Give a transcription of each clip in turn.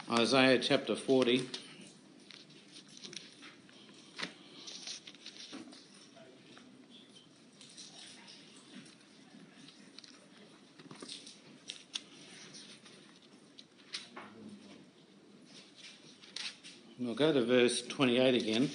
Isaiah chapter 40. We'll go to verse 28 again.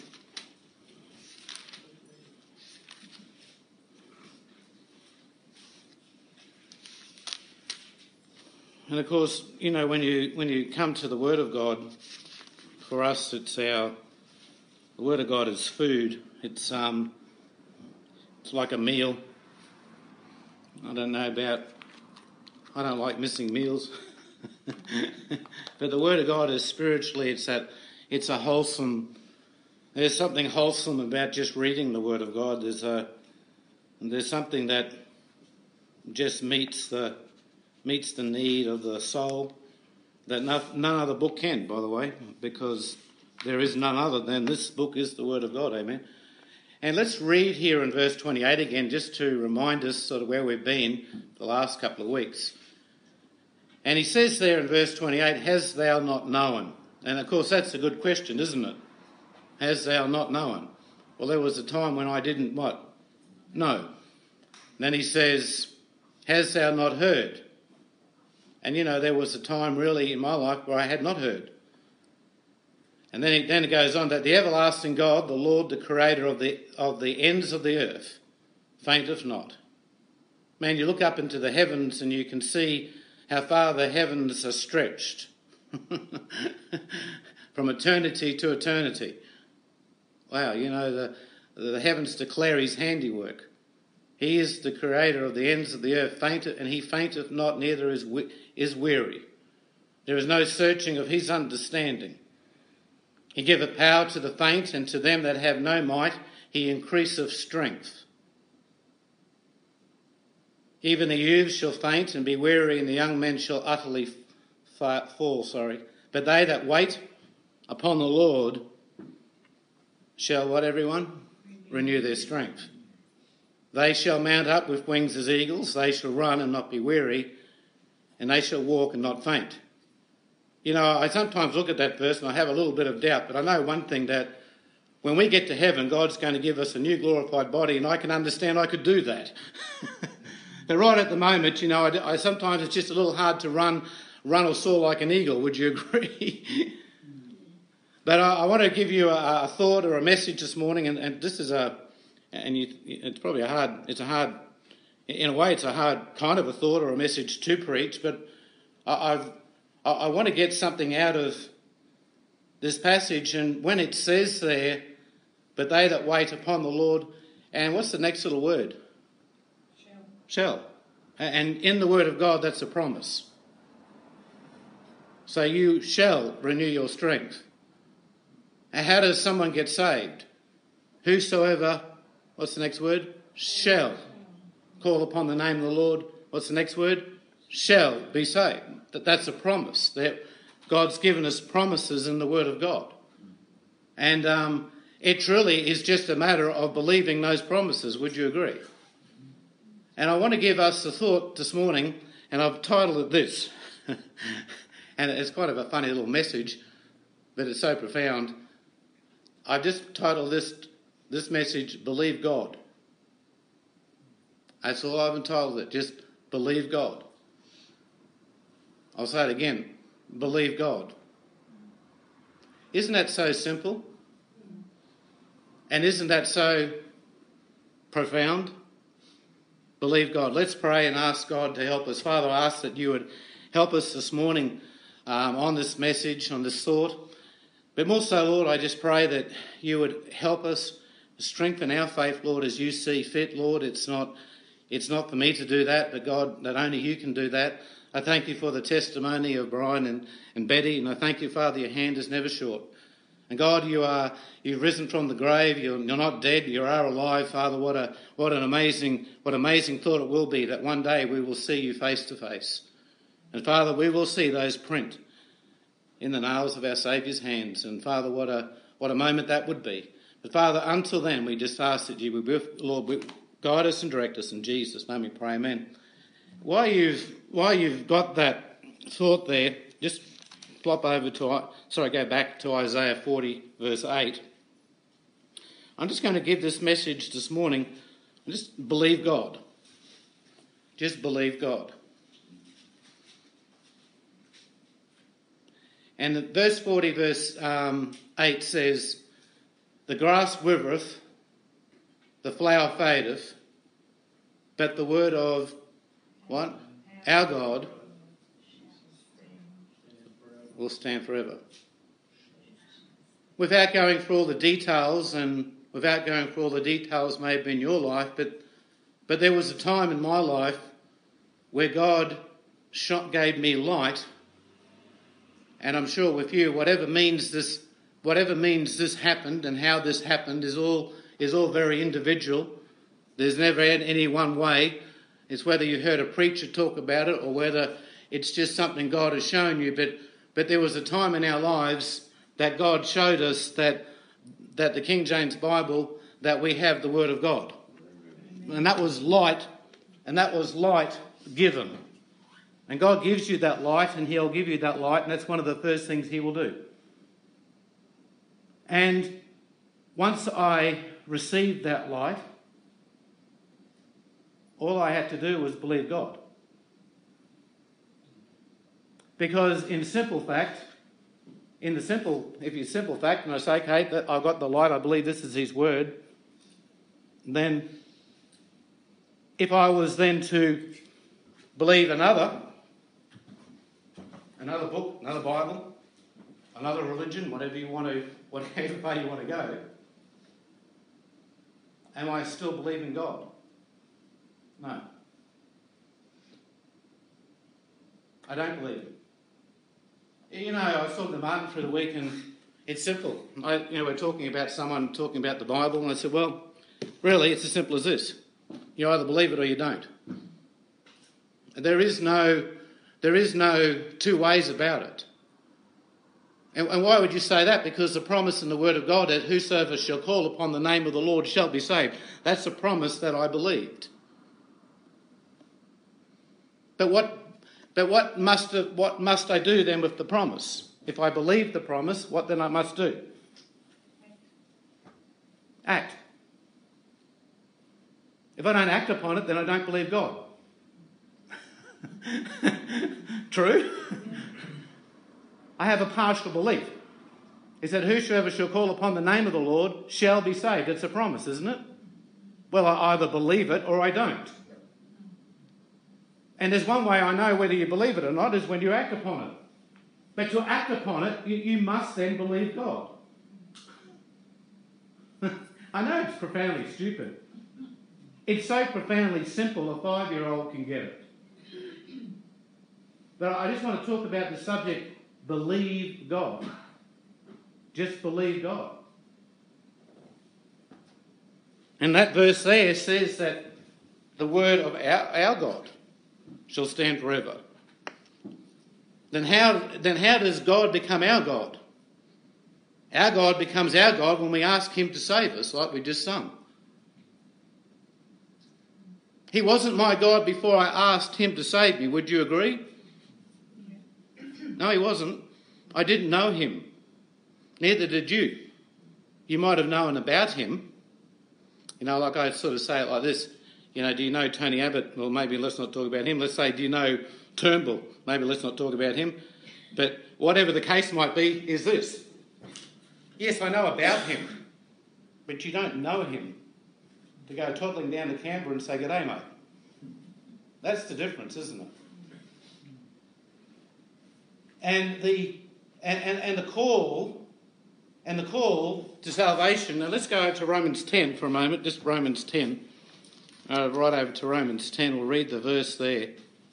And of course, you know, when you come to the Word of God, for us the Word of God is food. It's like a meal. I don't like missing meals. But the Word of God is spiritually, it's a wholesome, there's something wholesome about just reading the Word of God. There's something that just meets the need of the soul that none other book can, by the way, because there is none other than this book is the Word of God, amen. And let's read here in verse 28 again, just to remind us sort of where we've been the last couple of weeks. And he says there in verse 28, "Hast thou not known?" And of course that's a good question, isn't it? Has thou not known? Well, there was a time when I didn't what? Know. Then he says, "Hast thou not heard?" And you know, there was a time really in my life where I had not heard. And then it goes on that the everlasting God, the Lord, the creator of the ends of the earth, fainteth not. Man, you look up into the heavens and you can see how far the heavens are stretched from eternity to eternity. Wow, you know, the heavens declare his handiwork. He is the creator of the ends of the earth, and he fainteth not, neither is weary. There is no searching of his understanding. He giveth power to the faint, and to them that have no might he increaseth strength. Even the youths shall faint and be weary, and the young men shall utterly fall. But they that wait upon the Lord shall, what everyone? Renew their strength. They shall mount up with wings as eagles. They shall run and not be weary, and they shall walk and not faint. You know, I sometimes look at that verse and I have a little bit of doubt, but I know one thing, that when we get to heaven, God's going to give us a new glorified body, and I can understand I could do that. But right at the moment, you know, I sometimes it's just a little hard to run or soar like an eagle. Would you agree? But I want to give you a thought or a message this morning, and this is it's probably a hard kind of a thought or a message to preach, but I want to get something out of this passage. And when it says there, "But they that wait upon the Lord," and what's the next little word? Shall. And in the Word of God, that's a promise. So you shall renew your strength. And how does someone get saved? Whosoever, what's the next word? Shall call upon the name of the Lord. What's the next word? Shall be saved. That's a promise. That God's given us promises in the Word of God. And it truly is just a matter of believing those promises. Would you agree? And I want to give us a thought this morning, and I've titled it this. And it's kind of a funny little message, but it's so profound. I've just titled this message, "Believe God." That's all I've entitled it, just believe God. I'll say it again, believe God. Isn't that so simple? And isn't that so profound? Believe God. Let's pray and ask God to help us. Father, I ask that you would help us this morning on this message, on this thought. But more so, Lord, I just pray that you would help us strengthen our faith, Lord, as you see fit. Lord, it's not for me to do that, but God, that only you can do that. I thank you for the testimony of Brian and Betty, and I thank you, Father, your hand is never short. And God, you've risen from the grave. You're not dead. You are alive, Father. What an amazing thought it will be that one day we will see you face to face. And Father, we will see those print in the nails of our Saviour's hands. And Father, what a moment that would be. But Father, until then, we just ask that you would, Lord, guide us and direct us in Jesus' name we pray, amen. While you've got that thought there, just go back to Isaiah 40, verse 8. I'm just going to give this message this morning. Just believe God. Just believe God. And verse 40, verse 8 says, "The grass withereth, the flower fadeth, but the word of," what? "Our God will stand forever." Without going through all the details, and without going through all the details maybe in your life, but there was a time in my life where God gave me light, and I'm sure with you, whatever means this happened and how this happened is all very individual. There's never any one way. It's whether you heard a preacher talk about it or whether it's just something God has shown you. But there was a time in our lives that God showed us that the King James Bible, that we have the Word of God. And that was light given. And God gives you that light, and He'll give you that light, and that's one of the first things He will do. And once I received that light, all I had to do was believe God. Because if you're simple fact, and I say, okay, that I've got the light, I believe this is His word, then if I was then to believe another book, another Bible, another religion, whatever way you want to go, am I still believing God? No. I don't believe it. I was talking to Martin through the week, and it's simple. We're talking about someone talking about the Bible, and I said, well, really, it's as simple as this. You either believe it or you don't. There is no two ways about it. And why would you say that? Because the promise in the Word of God that whosoever shall call upon the name of the Lord shall be saved. That's a promise that I believed. But what must I do then with the promise? If I believe the promise, what then I must do? Act. If I don't act upon it, then I don't believe God. True? I have a partial belief. He said, whosoever shall call upon the name of the Lord shall be saved. It's a promise, isn't it? Well, I either believe it or I don't. And there's one way I know whether you believe it or not is when you act upon it. But to act upon it, you must then believe God. I know it's profoundly stupid. It's so profoundly simple, a 5-year-old can get it. But I just want to talk about the subject, believe God. Just believe God. And that verse there says that the word of our God shall stand forever. Then how does God become our God? Our God becomes our God when we ask Him to save us, like we just sung. He wasn't my God before I asked Him to save me. Would you agree? No, He wasn't. I didn't know Him. Neither did you. You might have known about Him. Like I sort of say it like this. Do you know Tony Abbott? Well, maybe let's not talk about him. Let's say, do you know Turnbull? Maybe let's not talk about him. But whatever the case might be, is this. Yes, I know about him, but you don't know him. To go toddling down to Canberra and say, "G'day, mate." That's the difference, isn't it? And the call to salvation. Now let's go to Romans 10 for a moment. Just Romans 10. Right over to Romans 10. We'll read the verse there.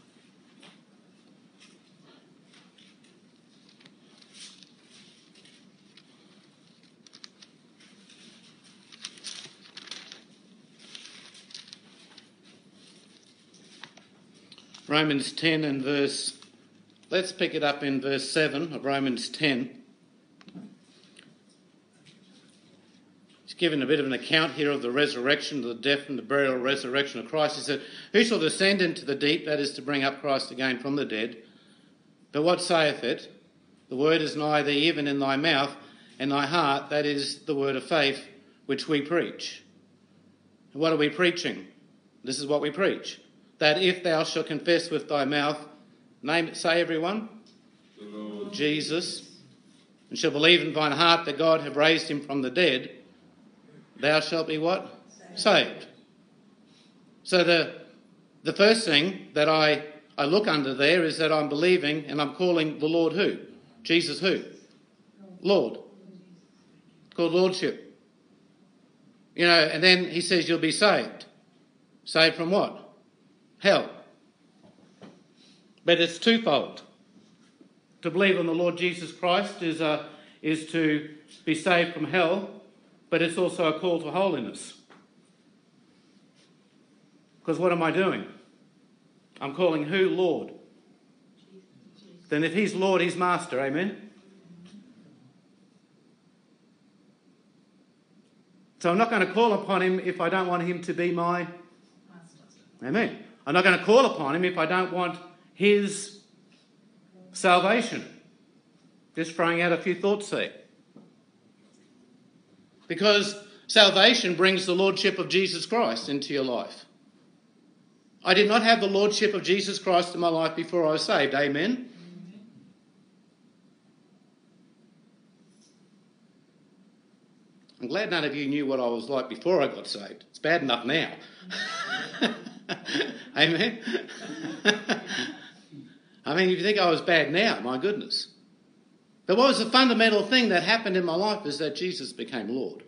Romans 10 and verse... Let's pick it up in verse 7 of Romans 10. He's given a bit of an account here of the resurrection, the death and the burial and resurrection of Christ. He said, "Who shall descend into the deep?" That is to bring up Christ again from the dead. "But what saith it? The word is nigh thee, even in thy mouth and thy heart. That is the word of faith which we preach. And what are we preaching? This is what we preach. That if thou shalt confess with thy mouth, say everyone, Jesus, and shall believe in thine heart that God have raised him from the dead, thou shalt be what? Saved. So the first thing that I look under there is that I'm believing and I'm calling the Lord who? Jesus who? Lord. It's called lordship. And then he says you'll be saved. Saved from what? Hell. But it's twofold. To believe on the Lord Jesus Christ is to be saved from hell, but it's also a call to holiness. Because what am I doing? I'm calling who? Lord. Then if he's Lord, he's Master. Amen? So I'm not going to call upon him if I don't want him to be my Master. Amen. I'm not going to call upon him if I don't want his salvation. Just throwing out a few thoughts there. Because salvation brings the lordship of Jesus Christ into your life. I did not have the lordship of Jesus Christ in my life before I was saved. Amen? I'm glad none of you knew what I was like before I got saved. It's bad enough now. Amen? I mean, if you think I was bad now, my goodness. But what was the fundamental thing that happened in my life is that Jesus became Lord.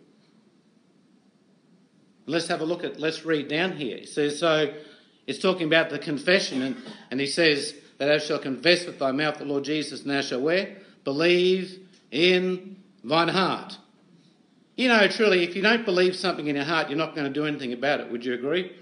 Let's have a look let's read down here. It says, so it's talking about the confession, and he says that thou shalt confess with thy mouth the Lord Jesus, and thou shalt where? Believe in thine heart. Truly, if you don't believe something in your heart, you're not going to do anything about it. Would you agree?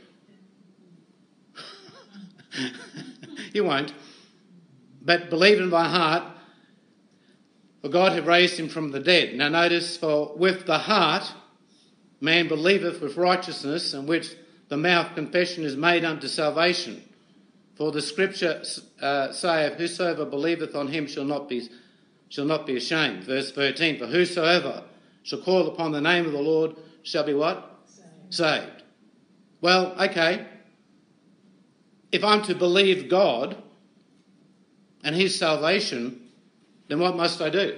You won't. But believe in thy heart, for God hath raised him from the dead. Now notice, for with the heart man believeth with righteousness, and with the mouth confession is made unto salvation. For the scripture saith, whosoever believeth on him shall not be ashamed. Verse 13, for whosoever shall call upon the name of the Lord shall be what? Saved. Well, okay. If I'm to believe God and his salvation, then what must I do?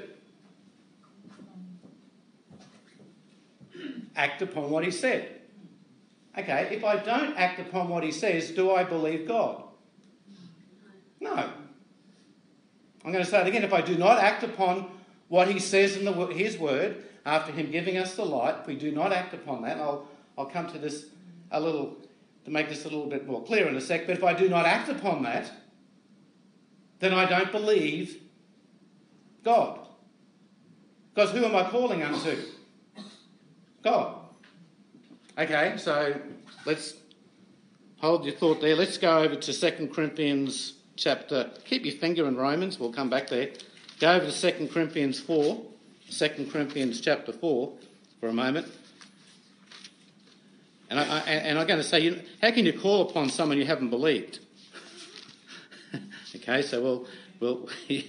Act upon what he said. Okay, if I don't act upon what he says, do I believe God? No. I'm going to say it again. If I do not act upon what he says in his word, after him giving us the light, if we do not act upon that, I'll come to this to make this a little bit more clear in a sec, but if I do not act upon that, then I don't believe God. Because who am I calling unto? God. Okay, so let's hold your thought there. Let's go over to 2 Corinthians chapter... Keep your finger in Romans, we'll come back there. Go over to 2 Corinthians 4, 2 Corinthians chapter 4 for a moment. And I'm going to say, how can you call upon someone you haven't believed? Okay, so well,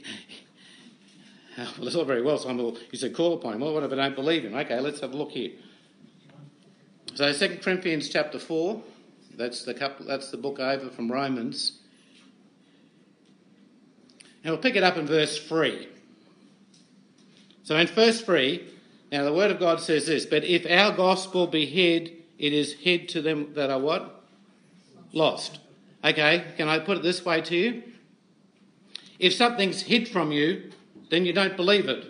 it's all very well. You said call upon him. Well, what if I don't believe him? Okay, let's have a look here. So 2 Corinthians chapter 4, that's the book over from Romans. And we'll pick it up in verse 3. So in verse 3, now the word of God says this, but if our gospel be hid, it is hid to them that are what? Lost. Okay, can I put it this way to you? If something's hid from you, then you don't believe it.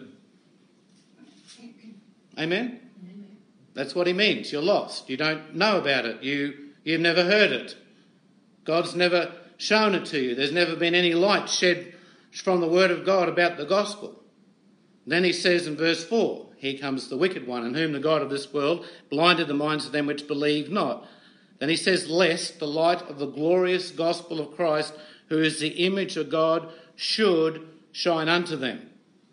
Amen? That's what he means. You're lost. You don't know about it. You've never heard it. God's never shown it to you. There's never been any light shed from the word of God about the gospel. Then he says in verse 4, here comes the wicked one, in whom the God of this world blinded the minds of them which believe not. Then he says, lest the light of the glorious gospel of Christ, who is the image of God, should shine unto them.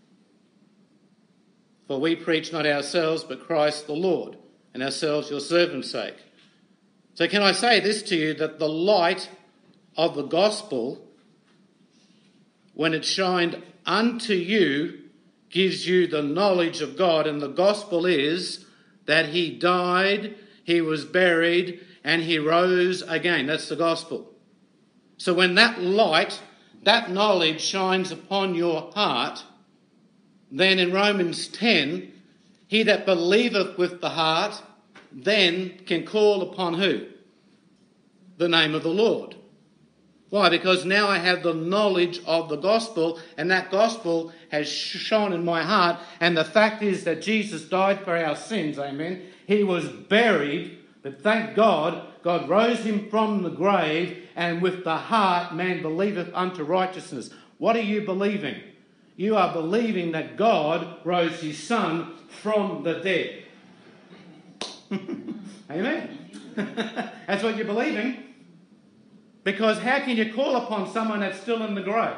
For we preach not ourselves, but Christ the Lord, and ourselves your servants' sake. So can I say this to you, that the light of the gospel when it shined unto you, gives you the knowledge of God. And the gospel is that he died, he was buried, and he rose again. That's the gospel. So when that light, that knowledge shines upon your heart, then in Romans 10, he that believeth with the heart then can call upon who? The name of the Lord. Why? Because now I have the knowledge of the gospel, and that gospel has shone in my heart. And the fact is that Jesus died for our sins, amen. He was buried, but thank God, God rose him from the grave, and with the heart man believeth unto righteousness. What are you believing? You are believing that God rose his Son from the dead. Amen. That's what you're believing. Because how can you call upon someone that's still in the grave?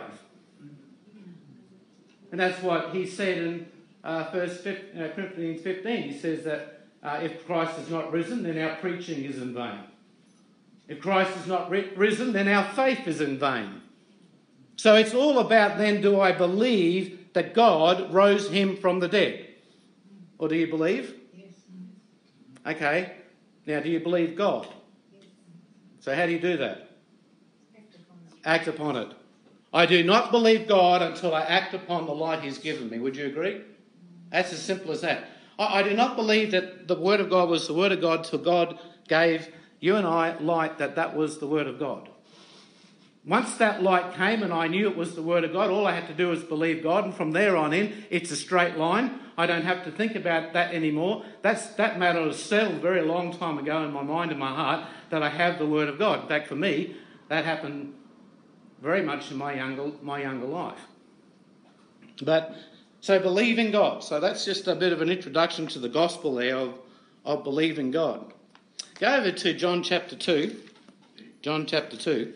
And that's what he said in 1 Corinthians 15. He says that if Christ is not risen, then our preaching is in vain. If Christ is not risen, then our faith is in vain. So it's all about then, do I believe that God rose him from the dead? Or do you believe? Yes. Okay. Now, do you believe God? Yes. So how do you do that? Act upon it. Act upon it. I do not believe God until I act upon the light he's given me. Would you agree? That's as simple as that. I do not believe that the word of God was the word of God till God gave you and I light that was the word of God. Once that light came and I knew it was the word of God, all I had to do was believe God, and from there on in, it's a straight line. I don't have to think about that anymore. That matter was settled a very long time ago in my mind and my heart that I have the word of God. In fact, for me, that happened very much in my younger life. But so believe in God. So that's just a bit of an introduction to the gospel there of believing God. Go over to John chapter 2. John chapter 2.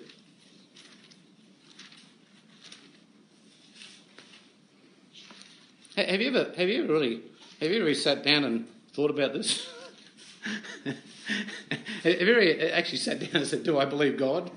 Have you ever really sat down and thought about this? Have you ever actually sat down and said, do I believe God?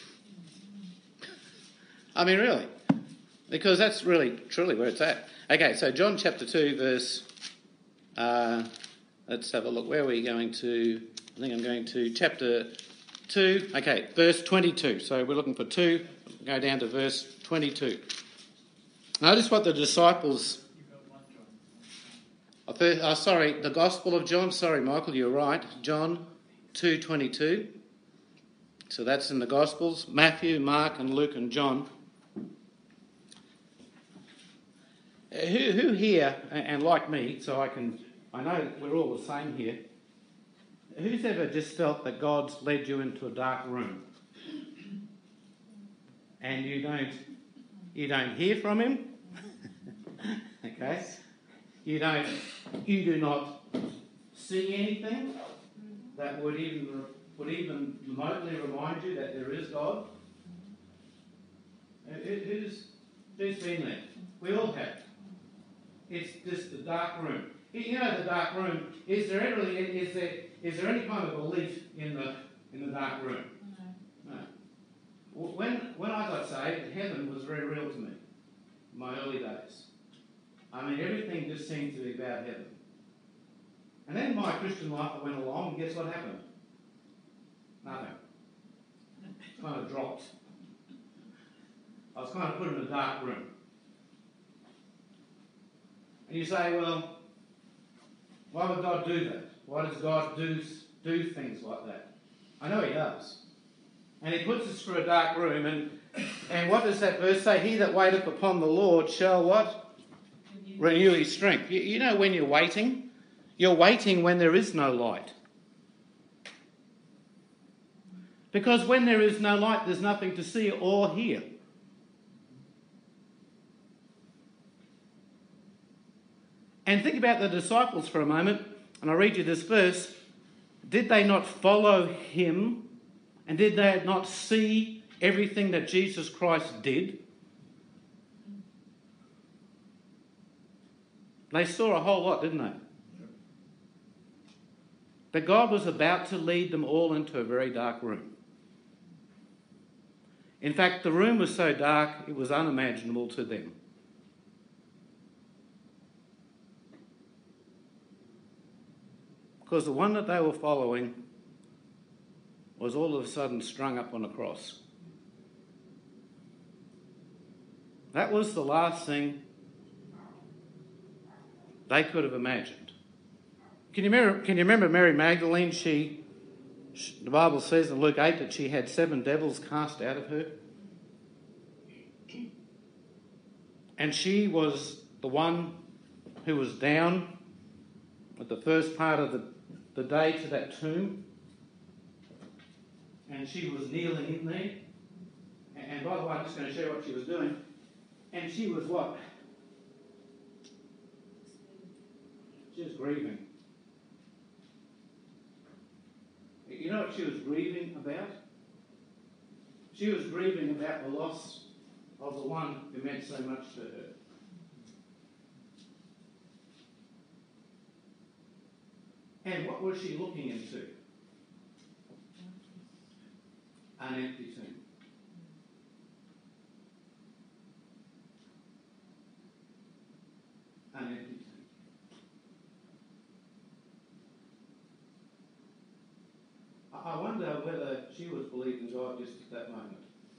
I mean, really. Because that's really, truly where it's at. Okay, so John chapter 2, verse... let's have a look. Where are we going to? I think I'm going to chapter 2. Okay, verse 22. So we're looking for 2. Go down to verse 22. Notice what the disciples... the Gospel of John. Sorry, Michael, you're right. John 2:22. So that's in the Gospels. Matthew, Mark and Luke and John. Who here, and like me, so I know we're all the same here, who's ever just felt that God's led you into a dark room and you don't hear from him? Okay? You do not see anything that would even remotely remind you that there is God. Who's been there? We all have. It's just the dark room. You know the dark room. Is there any kind of belief in the dark room? No. When I got saved, heaven was very real to me in my early days. I mean, everything just seemed to be about heaven. And then my Christian life, I went along, and guess what happened? Nothing. It kind of dropped. I was kind of put in a dark room. And you say, well, why would God do that? Why does God do things like that? I know he does. And he puts us through a dark room. And what does that verse say? He that waiteth upon the Lord shall what? Renew his strength. You know when you're waiting when there is no light. Because when there is no light, there's nothing to see or hear. And think about the disciples for a moment, and I'll read you this verse. Did they not follow him? And did they not see everything that Jesus Christ did? They saw a whole lot, didn't they? But God was about to lead them all into a very dark room. In fact, the room was so dark it was unimaginable to them. Because the one that they were following was all of a sudden strung up on a cross. That was the last thing they could have imagined. Can you remember Mary Magdalene? The Bible says in Luke 8 that she had 7 devils cast out of her. And she was the one who was down at the first part of the day to that tomb. And she was kneeling in there. And by the way, I'm just going to share what she was doing. And she was what? She was grieving. You know what she was grieving about? She was grieving about the loss of the one who meant so much to her. And what was she looking into? An empty tomb. An empty tomb. I wonder whether she was believing God just at that moment.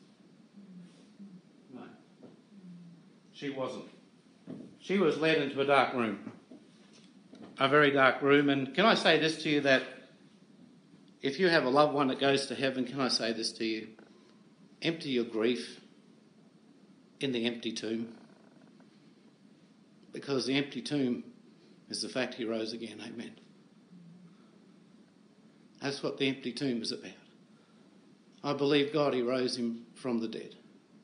No. She wasn't. She was led into a dark room. A very dark room. And can I say this to you, that if you have a loved one that goes to heaven, can I say this to you? Empty your grief in the empty tomb. Because the empty tomb is the fact he rose again. Amen. That's what the empty tomb is about. I believe God, he rose him from the dead.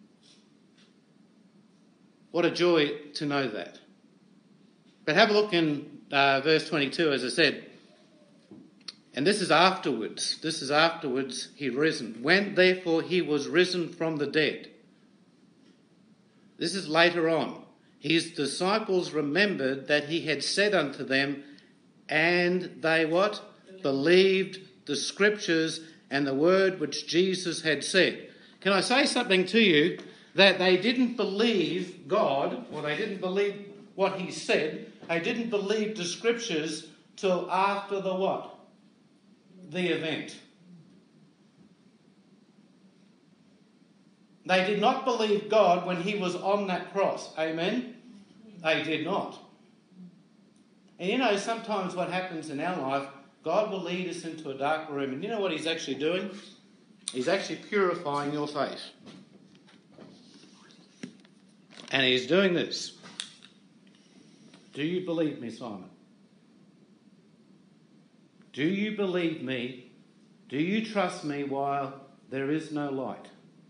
What a joy to know that. But have a look in verse 22, as I said. And this is afterwards. This is afterwards he risen. When therefore he was risen from the dead. This is later on. His disciples remembered that he had said unto them, and they what? Believed the scriptures and the word which Jesus had said. Can I say something to you? That they didn't believe God, or they didn't believe what he said. They didn't believe the scriptures till after the what? The event. They did not believe God when he was on that cross. Amen? They did not. And you know, sometimes what happens in our life, God will lead us into a dark room. And you know what he's actually doing? He's actually purifying your faith. And he's doing this. Do you believe me, Simon? Do you believe me? Do you trust me while there is no light?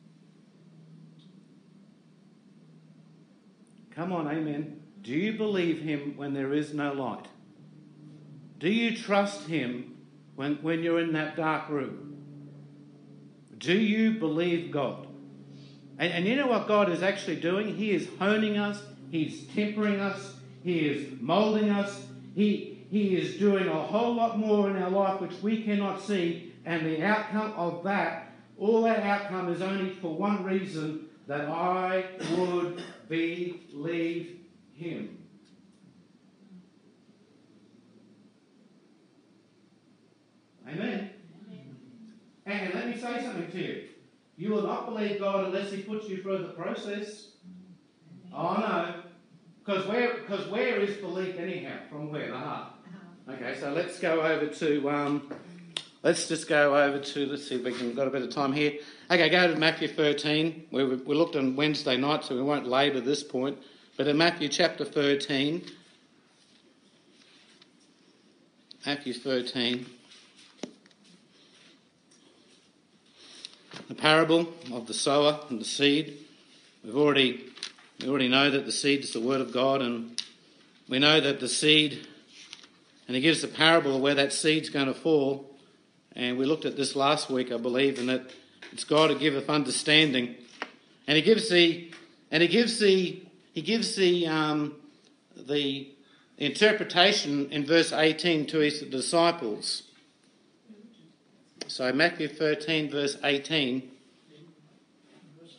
Come on, amen. Do you believe him when there is no light? Do you trust him when you're in that dark room? Do you believe God? And you know what God is actually doing? He is honing us. He's tempering us. He is moulding us. He is doing a whole lot more in our life which we cannot see. And the outcome of that, all that outcome is only for one reason, that I would believe him. Amen. And let me say something to you. You will not believe God unless he puts you through the process. Oh no. Because where is belief anyhow? From where? The heart. Okay, so let's go over to, let's see if we can, got a bit of time here. Okay, go to Matthew 13. We looked on Wednesday night, so we won't labour this point. But in Matthew chapter 13, the parable of the sower and the seed. We already know that the seed is the word of God, and we know that the seed, and he gives the parable of where that seed's going to fall. And we looked at this last week, I believe, and that it's God who giveth understanding. And he gives the interpretation in verse 18 to his disciples. So Matthew 13 verse 18.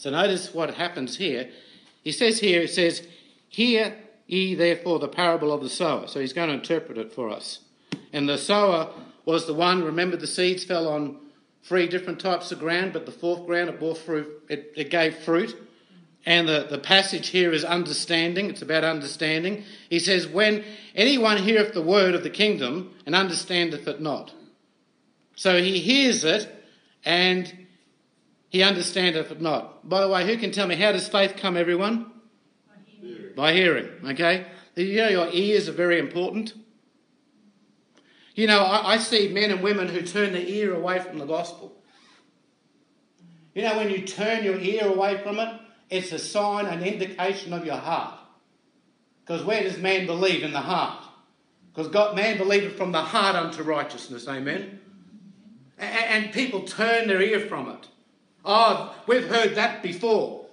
So notice what happens here. He says here, it says, "Hear ye therefore the parable of the sower." So he's going to interpret it for us. And the sower was the one, remember the seeds fell on 3 different types of ground, but the fourth ground it bore fruit, it gave fruit. And the passage here is understanding. It's about understanding. He says, "When anyone heareth the word of the kingdom and understandeth it not." So he hears it and he understandeth it not. By the way, who can tell me, how does faith come, everyone? By hearing. Okay? You know, your ears are very important. You know, I see men and women who turn their ear away from the gospel. You know, when you turn your ear away from it, it's a sign, an indication of your heart. Because where does man believe? In the heart. Because man believeth from the heart unto righteousness. Amen? And people turn their ear from it. "Oh, we've heard that before."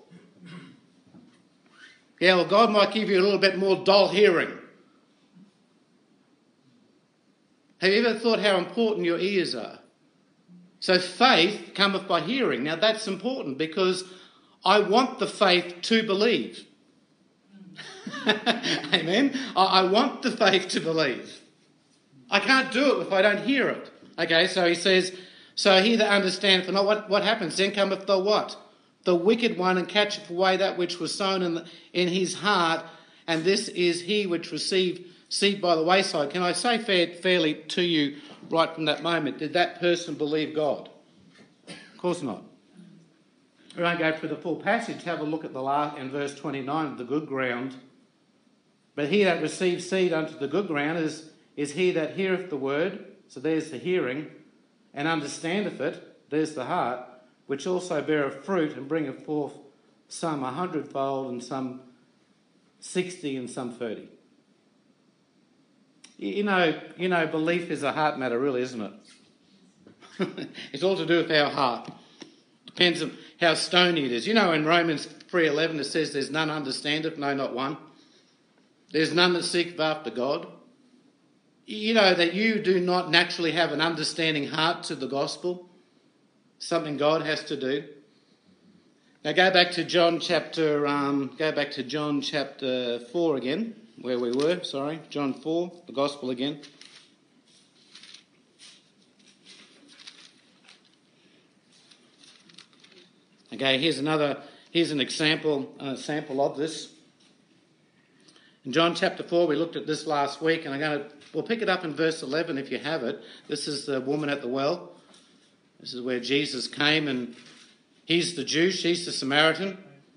Yeah, well, God might give you a little bit more dull hearing. Have you ever thought how important your ears are? So faith cometh by hearing. Now that's important because I want the faith to believe. Amen? I want the faith to believe. I can't do it if I don't hear it. Okay, so he says, "So he that understandeth not," what happens? "Then cometh the what? The wicked one, and catcheth away that which was sown in his heart, and this is he which received seed by the wayside." Can I say fairly to you right from that moment, did that person believe God? Of course not. We won't go through the full passage. Have a look at the last in verse 29, the good ground. "But he that receives seed unto the good ground is he that heareth the word," so there's the hearing, "and understandeth it," there's the heart, "which also beareth fruit and bringeth forth some 100-fold and some 60 and some 30. You know, belief is a heart matter, really, isn't it? It's all to do with our heart. Depends on how stony it is. You know, in Romans 3:11 it says, "There's none understandeth, no, not one. There's none that seeketh after God." You know that you do not naturally have an understanding heart to the gospel. Something God has to do. Now go back to John chapter 4 again, where we were. John 4, the gospel again. Okay, here's an example, sample of this. In John chapter 4, we looked at this last week, and we'll pick it up in verse 11 if you have it. This is the woman at the well. This is where Jesus came, and he's the Jew, she's the Samaritan.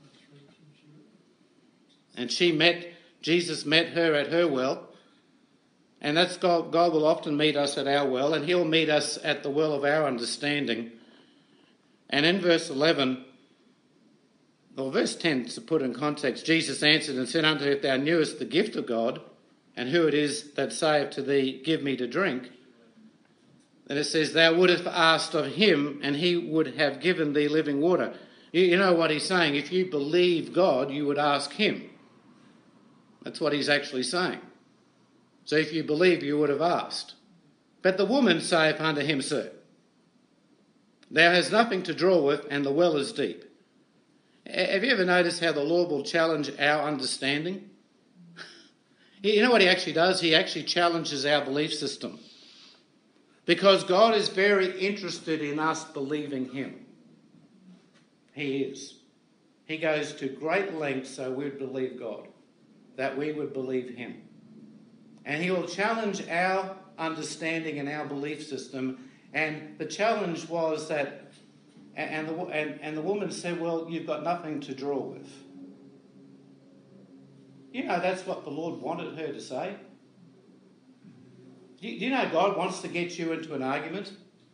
And Jesus met her at her well. And that's God will often meet us at our well, and he'll meet us at the well of our understanding. And in verse 11, or verse 10 to put in context, Jesus answered and said unto her, "If thou knewest the gift of God, and who it is that saith to thee, Give me to drink," then it says, "Thou wouldst have asked of him, and he would have given thee living water." You know what he's saying? If you believe God, you would ask him. That's what he's actually saying. So if you believe, you would have asked. "But the woman saith unto him, Sir, thou hast nothing to draw with, and the well is deep." Have you ever noticed how the Lord will challenge our understanding? You know what he actually does? He actually challenges our belief system. Because God is very interested in us believing him. He is. He goes to great lengths so we'd believe God, that we would believe him. And he will challenge our understanding and our belief system. And the challenge was that, and the woman said, "Well, you've got nothing to draw with." You know, that's what the Lord wanted her to say. Do you know God wants to get you into an argument?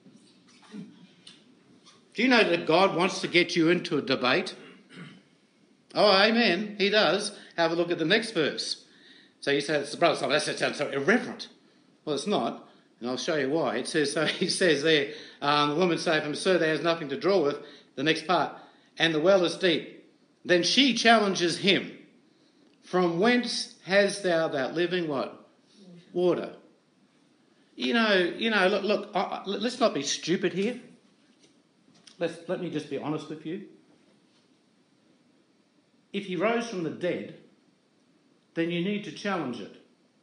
Do you know that God wants to get you into a debate? Oh, amen. He does. Have a look at the next verse. So you say, "Brother, that sounds so irreverent." Well, it's not. And I'll show you why. It says, so he says there, the woman saith to him, "Sir, there is nothing to draw with." The next part, "And the well is deep." Then she challenges him. "From whence hast thou that living what? Water." You know. Look. Let's not be stupid here. Let me just be honest with you. if he rose from the dead, then you need to challenge it.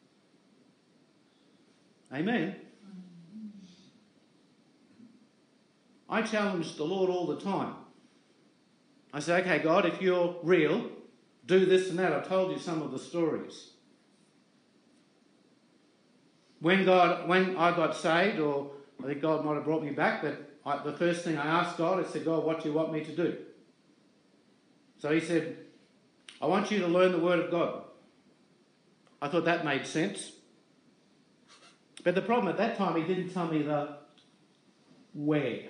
Amen? I challenge the Lord all the time. I say, okay, God, if you're real, do this and that. I told you some of the stories. When I got saved, or I think God might have brought me back, but the first thing I asked God, I said, God, what do you want me to do? So he said, I want you to learn the Word of God. I thought that made sense. But the problem at that time, he didn't tell me the where.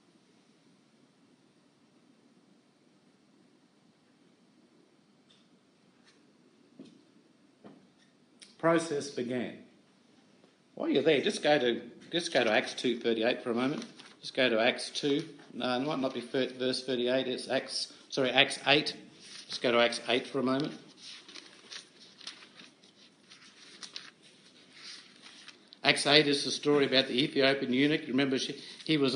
Process began. While you're there, just go to Acts 2:38 for a moment. Just go to Acts 2. No, it might not be verse 38. It's Acts 8. Just go to Acts 8 for a moment. Acts 8 is the story about the Ethiopian eunuch. Remember, he was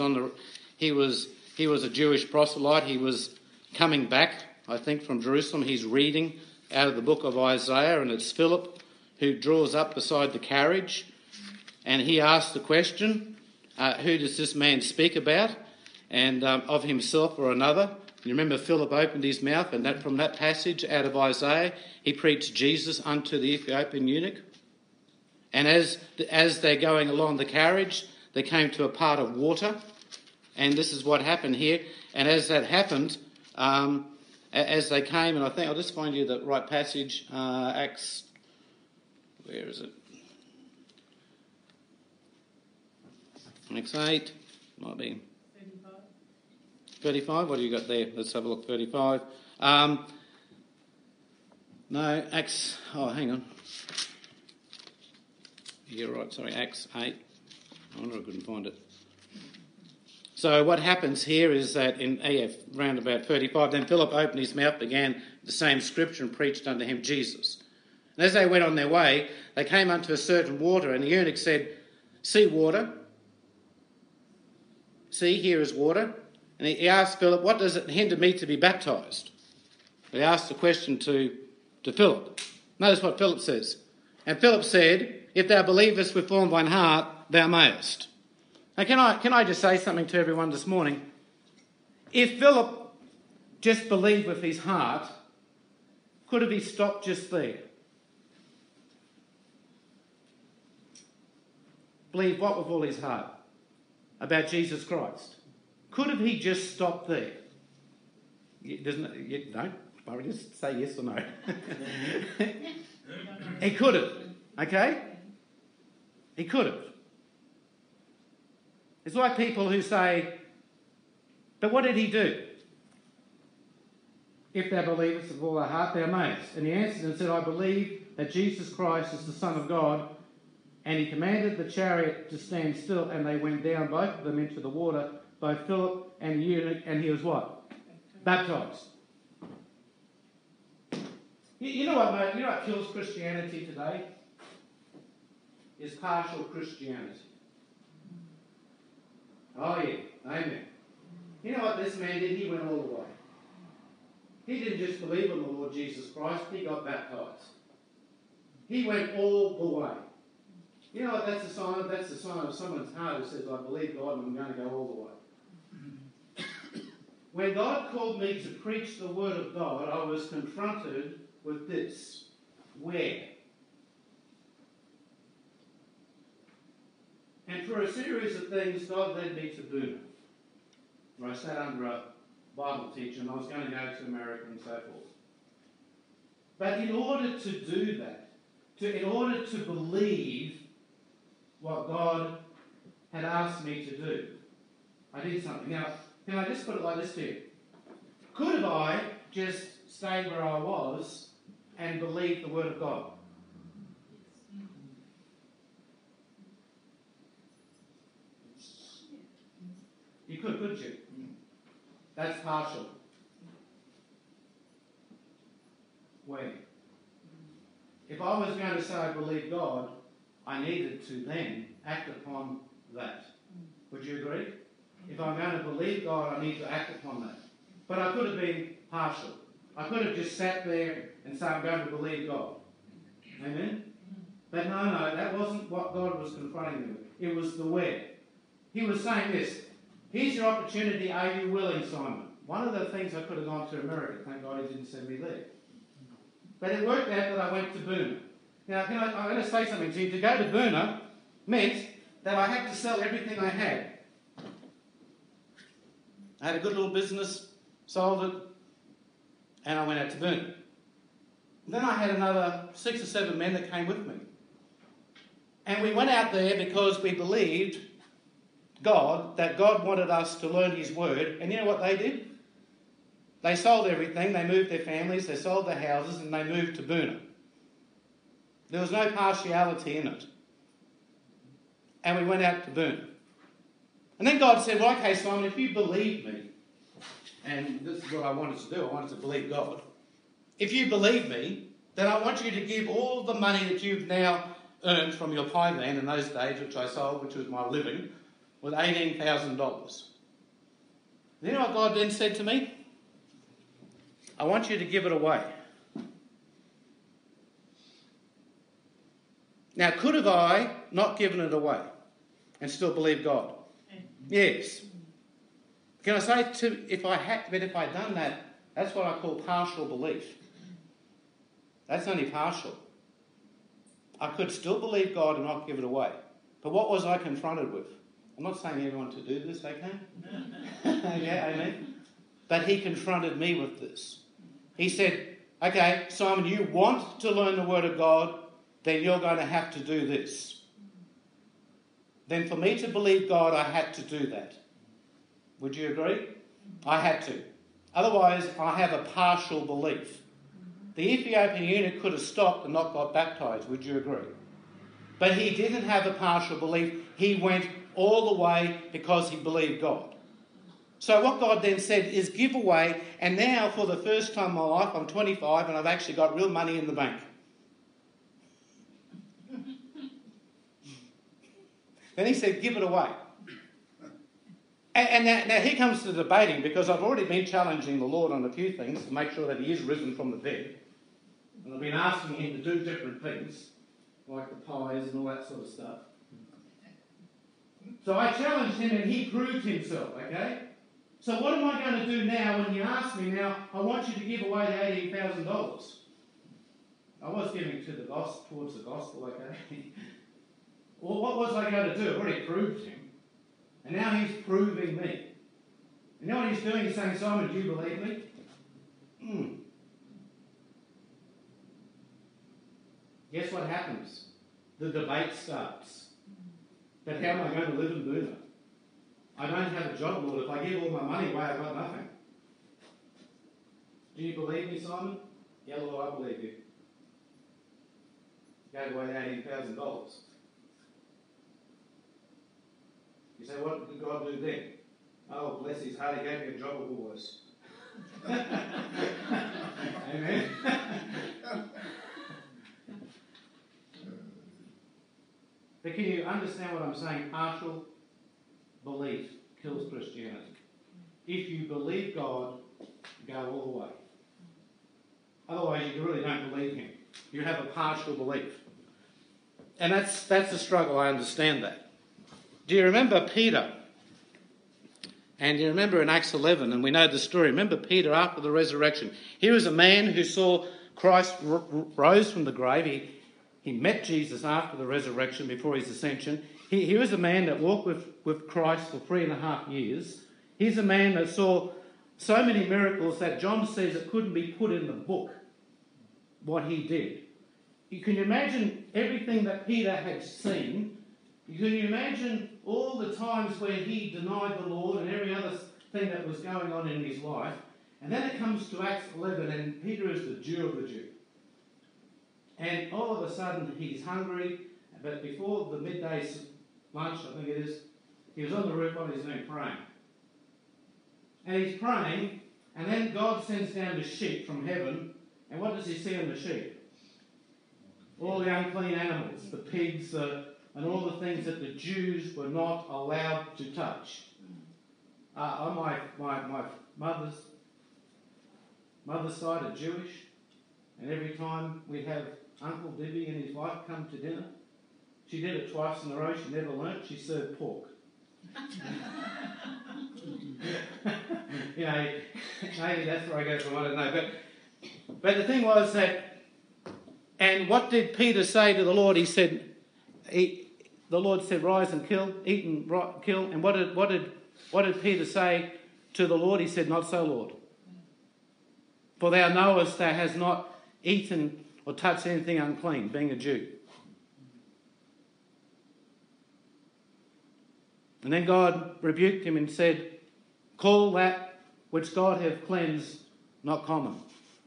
a Jewish proselyte. He was coming back, I think, from Jerusalem. He's reading out of the book of Isaiah, and it's Philip who draws up beside the carriage, and he asks the question, who does this man speak about, and of himself or another? You remember Philip opened his mouth, and from that passage out of Isaiah, he preached Jesus unto the Ethiopian eunuch. And as they're going along the carriage, they came to a part of water, and this is what happened here. And as that happened, as they came, and I think I'll just find you the right passage, Acts, where is it? Acts 8, might be 35. What do you got there? Let's have a look. 35. No, Acts. Oh, hang on. You're right. Sorry, Acts 8. I wonder I couldn't find it. So what happens here is that in round about 35, then Philip opened his mouth, began the same scripture, and preached unto him Jesus. And as they went on their way, they came unto a certain water, and the eunuch said, "See water? See, here is water." And he asked Philip, "What does it hinder me to be baptised?" He asked the question to Philip. Notice what Philip says. And Philip said, "If thou believest with all thine heart, thou mayest." Now, can I just say something to everyone this morning? If Philip just believed with his heart, could have he stopped just there? Believe what with all his heart? About Jesus Christ. Could have he just stopped there? No, I just say yes or no. He could have, okay? He could have. It's like people who say, but what did he do? If thou believest with all thy heart, thou mayest. And he answered and said, I believe that Jesus Christ is the Son of God. And he commanded the chariot to stand still, and they went down, both of them, into the water, both Philip and the eunuch, and he was what? Baptised. You know what, mate? You know what kills Christianity today? Is partial Christianity. Oh yeah, amen. You know what this man did? He went all the way. He didn't just believe in the Lord Jesus Christ, he got baptised. He went all the way. You know what that's a sign of? That's the sign of someone's heart who says, I believe God and I'm going to go all the way. When God called me to preach the word of God, I was confronted with this. Where? And for a series of things, God led me to Boona, where I sat under a Bible teacher and I was going to go to America and so forth. But in order to do that, in order to believe what God had asked me to do, I did something. Now, can I just put it like this to you? Could have I just stayed where I was and believed the word of God? You could, couldn't you? That's partial. When? If I was going to say I believe God, I needed to then act upon that. Would you agree? If I'm going to believe God, I need to act upon that. But I could have been partial. I could have just sat there and said, I'm going to believe God. Amen? But no, that wasn't what God was confronting me with. It was the where. He was saying this, here's your opportunity, are you willing, Simon? One of the things I could have gone to America, thank God he didn't send me there. But it worked out that I went to Boona. Now, I'm going to say something to you. To go to Boona meant that I had to sell everything I had. I had a good little business, sold it, and I went out to Boona. Then I had another 6 or 7 men that came with me. And we went out there because we believed that God wanted us to learn his word. And you know what they did? They sold everything, they moved their families, they sold their houses, and they moved to Boona. There was no partiality in it. And we went out to Boona. And then God said, well, okay, Simon, if you believe me, and this is what I wanted to do, I wanted to believe God. If you believe me, then I want you to give all the money that you've now earned from your pine land in those days, which I sold, which was my living, was $18,000. You know what God then said to me? I want you to give it away. Now, could have I not given it away and still believed God? Yes. Can I say, if I'd done that, that's what I call partial belief. That's only partial. I could still believe God and not give it away. But what was I confronted with? I'm not saying everyone to do this, okay? Yeah, amen. But he confronted me with this. He said, okay, Simon, you want to learn the word of God, then you're going to have to do this. Then for me to believe God, I had to do that. Would you agree? I had to. Otherwise, I have a partial belief. The Ethiopian eunuch could have stopped and not got baptised. Would you agree? But he didn't have a partial belief. He went all the way because he believed God. So what God then said is give away, and now for the first time in my life, I'm 25 and I've actually got real money in the bank. Then he said, give it away. And now here comes the debating, because I've already been challenging the Lord on a few things to make sure that he is risen from the dead. And I've been asking him to do different things, like the pies and all that sort of stuff. So I challenged him and he proved himself, okay? So what am I going to do now when you ask me now, I want you to give away the $18,000? I was giving to the gospel, towards the gospel, okay? Well, what was I going to do? I've already proved him. And now he's proving me. You know what he's doing? He's saying, Simon, do you believe me? Guess what happens? The debate starts. But how am I going to live in Boona? I don't have a job, Lord. If I give all my money away, I've got nothing. Do you believe me, Simon? Yeah, Lord, I believe you. Gave away $18,000. You say, what did God do then? Oh, bless his heart, he gave me a job at Woolworths. Amen. But can you understand what I'm saying? Partial belief kills Christianity. If you believe God, go all the way. Otherwise, you really don't believe him. You have a partial belief. And that's the struggle, I understand that. Do you remember Peter? And you remember in Acts 11, and we know the story. Remember Peter after the resurrection. Here was a man who saw Christ rose from the grave. He met Jesus after the resurrection, before his ascension. He was a man that walked with Christ for 3.5 years. He's a man that saw so many miracles that John says it couldn't be put in the book, what he did. You can imagine everything that Peter had seen. Can you imagine all the times where he denied the Lord and every other thing that was going on in his life? And then it comes to Acts 11, and Peter is the Jew of the Jew. And all of a sudden he's hungry, but before the midday lunch, I think it is, he was on the roof on his knee praying. And he's praying, and then God sends down the sheep from heaven, and what does he see on the sheep? All the unclean animals, the pigs, and all the things that the Jews were not allowed to touch. On my mother's mother's side are Jewish, and every time we'd have Uncle Dibby and his wife come to dinner, she did it twice in a row, she never learnt, she served pork. Maybe that's where I go from, I don't know. But the thing was that, and what did Peter say to the Lord? He said, the Lord said, rise and kill, eat and kill. And what did Peter say to the Lord? He said, not so, Lord. For thou knowest thou hast not eaten or touched anything unclean, being a Jew. And then God rebuked him and said, call that which God hath cleansed not common.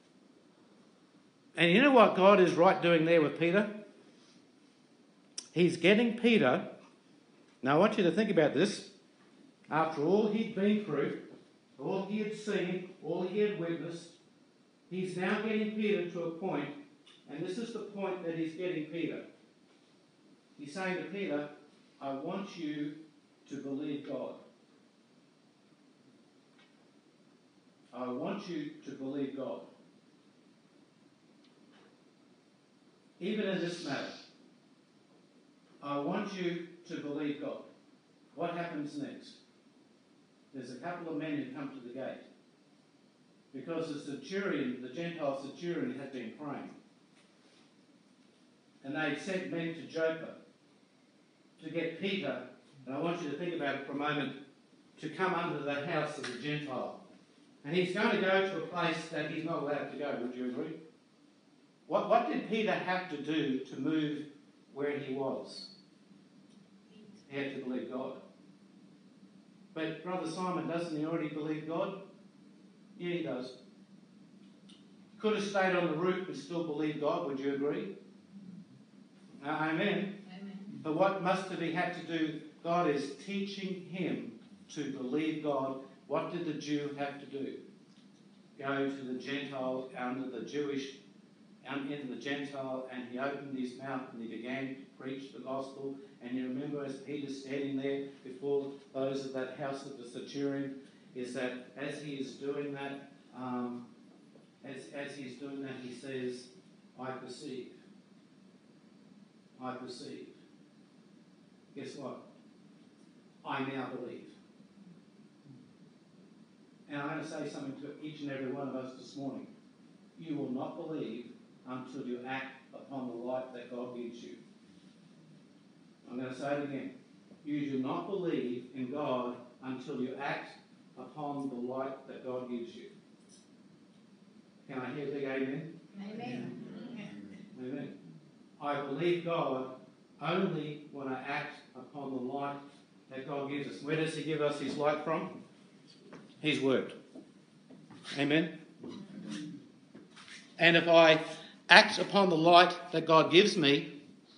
And you know what God is right doing there with Peter? He's getting Peter. Now I want you to think about this. After all he'd been through, all he had seen, all he had witnessed, he's now getting Peter to a point, and this is the point that he's getting Peter. He's saying to Peter, I want you to believe God. I want you to believe God. Even in this matter, I want you to believe God. What happens next? There's a couple of men who come to the gate. Because the centurion, the Gentile centurion, had been praying. And they sent men to Joppa to get Peter, and I want you to think about it for a moment, to come under the house of the Gentile. And he's going to go to a place that he's not allowed to go, would you agree? What did Peter have to do to move where he was? He had to believe God. But Brother Simon, doesn't he already believe God? Yeah, he does. Could have stayed on the roof and still believe God, would you agree? Amen. Amen. But what must have he had to do? God is teaching him to believe God. What did the Jew have to do? Go to the Gentile, under the Jewish, into the Gentile, and he opened his mouth and he began to preach the gospel. And you remember as Peter's standing there before those of that house of the centurion, is that as he is doing that, as he's doing that, he says, I perceive. I perceive. Guess what? I now believe. And I'm going to say something to each and every one of us this morning. You will not believe until you act upon the light that God gives you. I'm going to say it again. You do not believe in God until you act upon the light that God gives you. Can I hear a big amen? Amen. Amen. I believe God only when I act upon the light that God gives us. Where does he give us his light from? His word. Amen. And if I act upon the light that God gives me,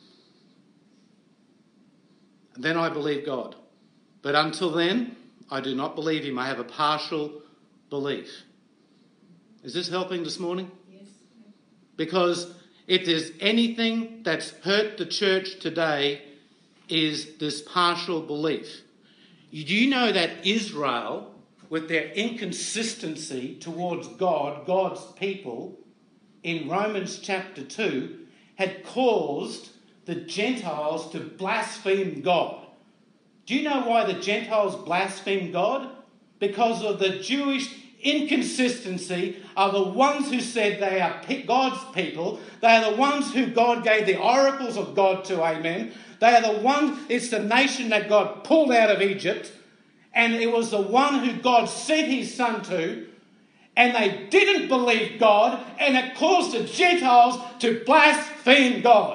then I believe God. But until then, I do not believe him. I have a partial belief. Is this helping this morning? Yes. Because if there's anything that's hurt the church today, is this partial belief. Do you know that Israel, with their inconsistency towards God, God's people, in Romans chapter 2, had caused the Gentiles to blaspheme God? Do you know why the Gentiles blasphemed God? Because of the Jewish inconsistency are the ones who said they are God's people. They are the ones who God gave the oracles of God to, amen. They are the ones, it's the nation that God pulled out of Egypt, and it was the one who God sent his son to, and they didn't believe God, and it caused the Gentiles to blaspheme God.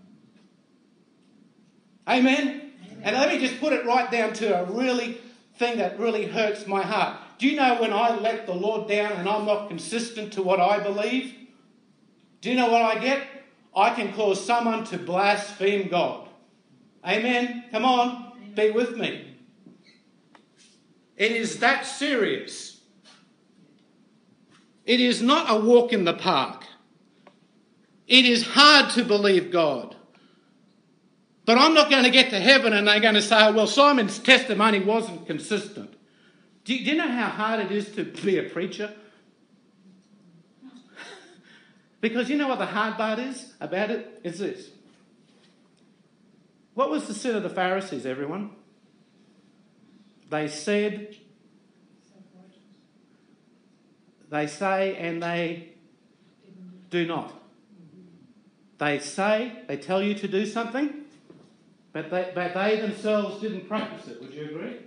Amen? And let me just put it right down to a really thing that really hurts my heart. Do you know when I let the Lord down and I'm not consistent to what I believe? Do you know what I get? I can cause someone to blaspheme God. Amen? Come on, be with me. It is that serious. It is not a walk in the park. It is hard to believe God. But I'm not going to get to heaven and they're going to say, well, Simon's testimony wasn't consistent. Do you know how hard it is to be a preacher? Because you know what the hard part is about it? It's this. What was the sin of the Pharisees, everyone? They said, they say, and they do not. They say, they tell you to do something, but they themselves didn't practice it. Would you agree?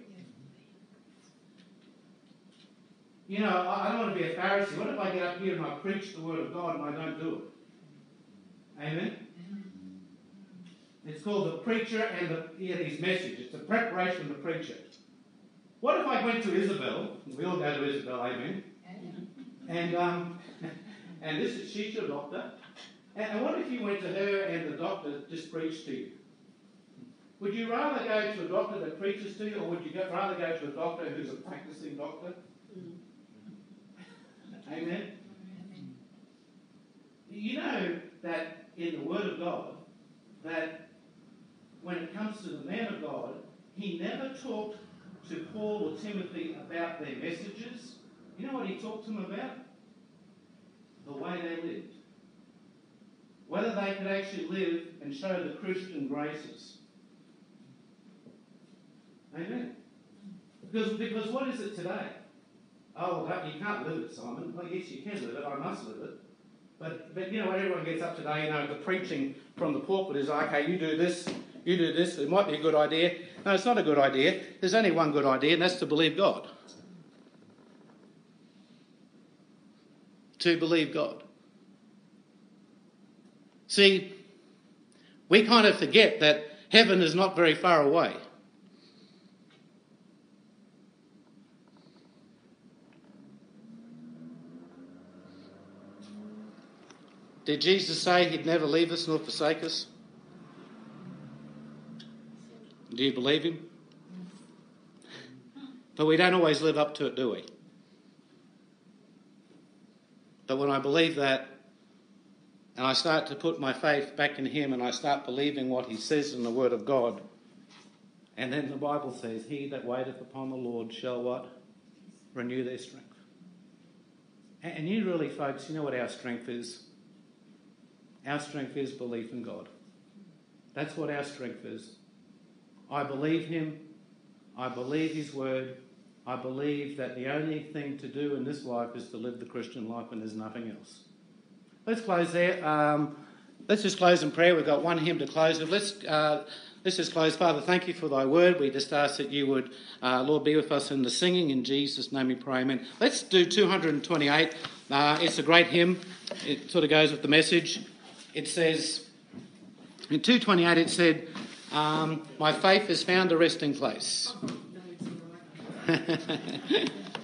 You know, I don't want to be a Pharisee. What if I get up here and I preach the word of God and I don't do it? Amen? It's called the preacher and his message. It's a preparation of the preacher. What if I went to Isabel? We all go to Isabel, amen? And she's your doctor. And what if you went to her and the doctor just preached to you? Would you rather go to a doctor that preaches to you, or would you rather go to a doctor who's a practicing doctor? Amen? You know that in the Word of God, that when it comes to the man of God, he never talked to Paul or Timothy about their messages. You know what he talked to them about? The way they lived. Whether they could actually live and show the Christian graces. Amen. Because what is it today? Oh, you can't live it, Simon. Well, yes, you can live it. I must live it. But you know what everyone gets up today, you know, the preaching from the pulpit is, okay, you do this, it might be a good idea. No, it's not a good idea. There's only one good idea, and that's to believe God. To believe God. See, we kind of forget that heaven is not very far away. Did Jesus say he'd never leave us nor forsake us? Do you believe him? But we don't always live up to it, do we? But when I believe that, and I start to put my faith back in him, and I start believing what he says in the Word of God, and then the Bible says, he that waiteth upon the Lord shall what? Renew their strength. And you really, folks, you know what our strength is? Our strength is belief in God. That's what our strength is. I believe him. I believe his word. I believe that the only thing to do in this life is to live the Christian life, and there's nothing else. Let's close there. Let's just close in prayer. We've got one hymn to close with. Let's just close. Father, thank you for thy word. We just ask that you would, Lord, be with us in the singing. In Jesus' name we pray, amen. Let's do 228. It's a great hymn. It sort of goes with the message. It says, in 228 it said, my faith has found a resting place.